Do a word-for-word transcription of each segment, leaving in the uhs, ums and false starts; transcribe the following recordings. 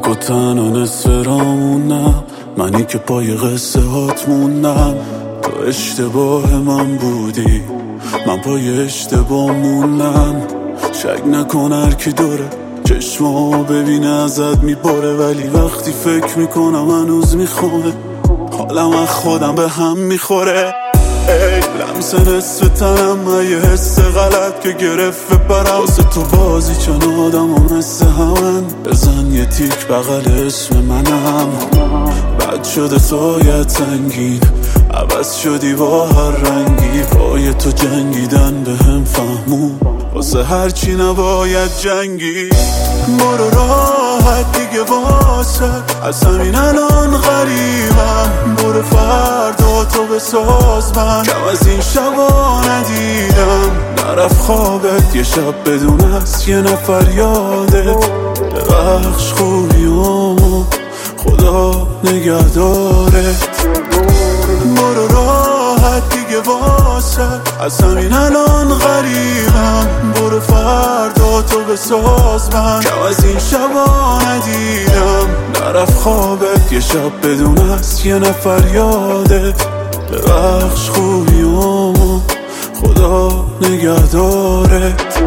تک و تنها نصف رامونم، منی که پای قصه هات موندم. تو اشتباه من بودی، من پای اشتباه موندم. شک نکن هر کی دوره چشمامو ببینه ازت میباره، ولی وقتی فکر میکنم هنوز میخونه، حالم از خودم به هم میخوره. ای لمس نصف تنم، یه حس غلط که گرفت برم واسه تو بازی چون آدم و مثل همن. بزن یه تیک بغل اسم منم، بد شده سایت سنگین، عوض شدی با هر رنگی. پای تو جنگیدن به هم فهمون، واسه هرچی نباید جنگی. برو راحت دیگه واسه، از همین الان غریبم. برو فردا تو بساز من، کم از این شبا ندیدم. نرفت خوابت یه شب بدون از یه نفر یادت. ببخش خوبیامو خدا نگهدارت. برو راحت دیگه واسه، از همین الان غریبم. برو فردا تو بساز من، کم از این شبا ندیدم. نرفت خوابت یه شب بدون از یه نفر یادت. ببخش خوبیامو خدا نگهدارت.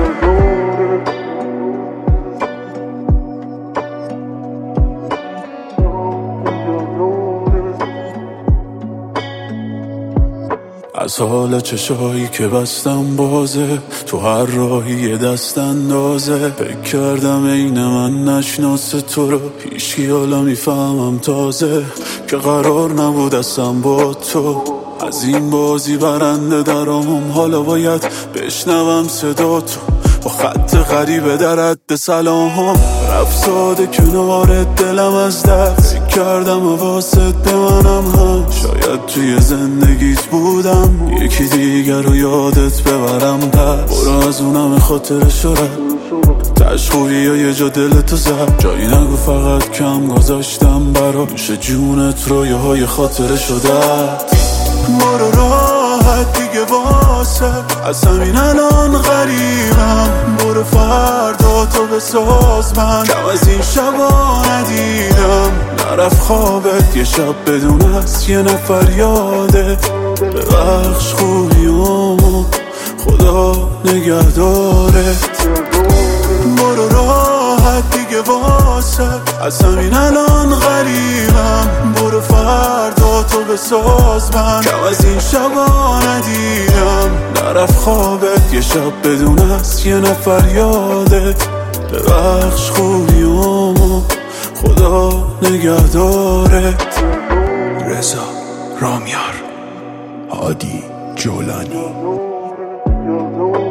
از حال چشایی که بستم بازه، تو هر راهی یه دست اندازه. فکر کردم این من نشناسه تو رو، هیچکی حالا میفهمم تازه که قرار نبود اصلا با تو. از این بازی برنده درام، حالا باید بشنوم صدا تو با خط غریبه در حد سلام. رفت ساده کنارت دلم از دست، فکر کردم واسط به منم هم. شاید توی زندگیت بودم، یکی دیگر رو یادت ببرم. پس برو از اونم خاطر شدم، تشخوری یا یه جا دلتو زد. جایی نگو فقط کم گذاشتم برا، میشه جونت رو یه های خاطر شدت. برو راحت دیگه واسه، از همین الان غریبم. برو فردا تو بساز من، کم از این شبا ندیدم. نرفت خوابت یه شب بدون از یه نفر یادت. ببخش خوبیامو خدا نگهدارت. برو راحت دیگه واسه، از همین الان غریبم. برو فردا تو بساز من، کم از این شبا ندیدم. نرفت خوابت یه شب بدون از یه نفر یادت. ببخش خوبیامو خدا نگهدارت. رضا رامیار، هادی جولانی.